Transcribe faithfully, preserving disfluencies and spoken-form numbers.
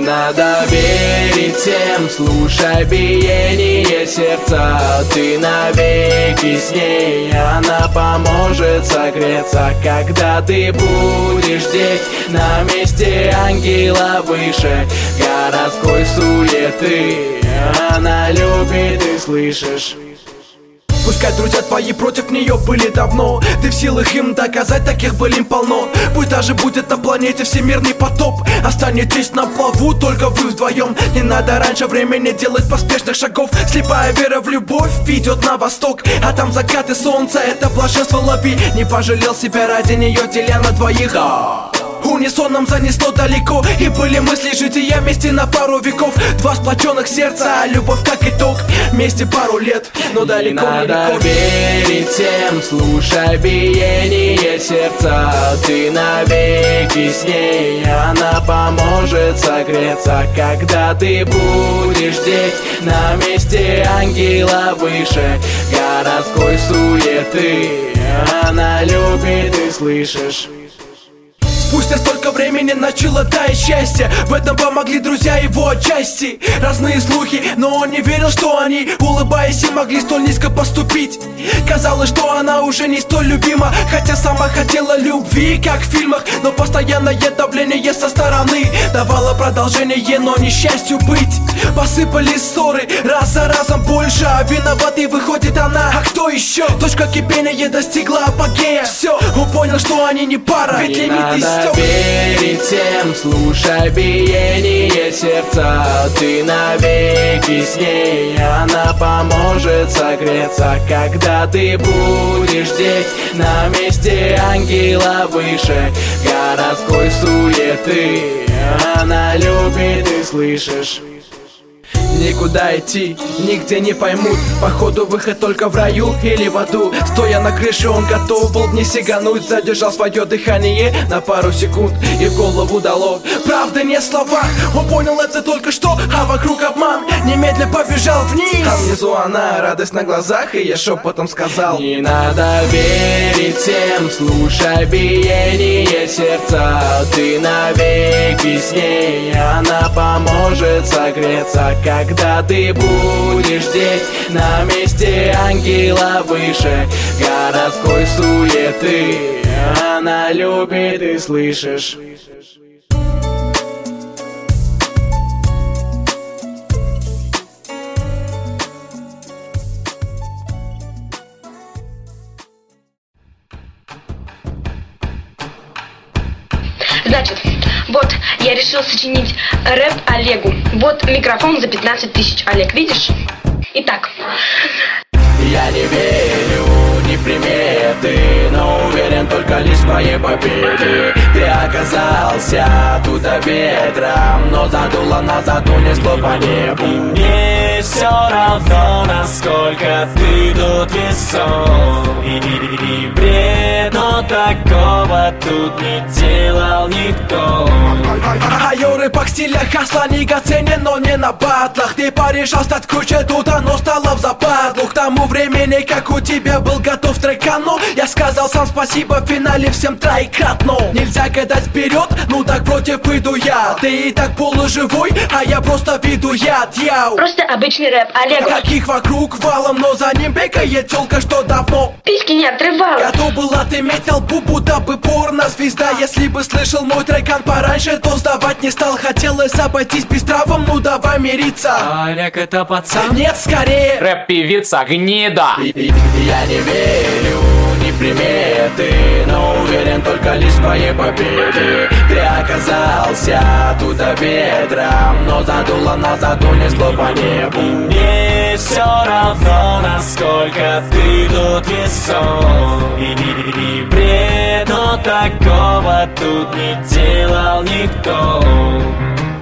надо верить всем, слушай биение сердца. Ты навеки с ней, она поможет согреться. Когда ты будешь здесь, на месте ангела выше городской суеты, она любит, и слышишь. Пускай друзья твои против нее были давно, ты в силах им доказать, таких былин полно. Пусть даже будет на планете всемирный потоп, останетесь на плаву только вы вдвоем. Не надо раньше времени делать поспешных шагов. Слепая вера в любовь ведет на восток, а там закаты солнца, это блаженство лови. Не пожалел себя ради нее, деля на двоих. Унисоном занесло далеко, и были мысли жития вместе на пару веков. Два сплоченных сердца, а любовь как итог, вместе пару лет, но далеко не надо верить всем, слушай биение сердца. Ты навеки с ней, она поможет согреться. Когда ты будешь здесь, на месте ангела выше городской суеты, она любит, и слышишь. Спустя столько времени начало таять счастье, в этом помогли друзья его отчасти. Разные слухи, но он не верил, что они, улыбаясь, и могли столь низко поступить. Казалось, что она уже не столь любима, хотя сама хотела любви, как в фильмах. Но постоянное давление со стороны давало продолжение, но не счастью быть. Посыпались ссоры, раз за разом больше, а виноватой выходит она. А кто еще? Точка кипения достигла апогея. Все, он понял, что они не пара, ведь лимит истек. Верить всем, слушай биение сердца. Ты навеки с ней, она поможет согреться. Когда ты будешь здесь, на месте ангела выше городской суеты, она любит, и слышишь. Никуда идти, нигде не поймут, походу выход только в раю или в аду. Стоя на крыше, он готов был вниз сигануть, задержал свое дыхание на пару секунд, и в голову дало правда не в словах. Он понял это только что, а вокруг обман, немедля побежал вниз. Там внизу она, радость на глазах, и я шепотом сказал: не надо верить всем, слушай биение сердца. Ты навеки с ней, она поможет согреться. Когда ты будешь здесь, на месте ангела выше городской суеты, она любит, и слышишь. Значит, вот, я решил сочинить рэп Олегу. Вот микрофон за пятнадцать тысяч, Олег, видишь? Итак. Я не верю ни в приметы, но уверен только лишь в твоей победе. Ты оказался туда ветром, но задуло назад, унесло по небу. Мне все равно, насколько ты тут весом, и, и, и бред, но такого тут не делал никто. А ее рэпах стилях Асланига ценен, но не на батлах. Ты порешал стать круче, тут оно стало в западлу. К тому времени, как у тебя был готов трекану, я сказал сам спасибо в финале всем троекратно. Нельзя гадать вперед, ну так против иду я. Ты и так полуживой, а я просто виду яд, яу. Просто обычный рэп Олегу. Каких вокруг валом, но за ним бегает тёлка, что давно письки не отрывала. готов был отыметь толпу, будто бы порно-звезда. Если бы слышал мой трекан пораньше, то сдавать не стал. Хотелось обойтись без травм, ну давай мириться. Олег, это пацан? Нет, скорее Рэп-певица гнида. Я не верю ни в приметы, но уверен только лишь в твоей победе. Ты оказался туда ветром, но задуло назад, унесло по небу. Мне все равно, насколько ты тут весом, и, и, и бред, но такого тут не делал никто.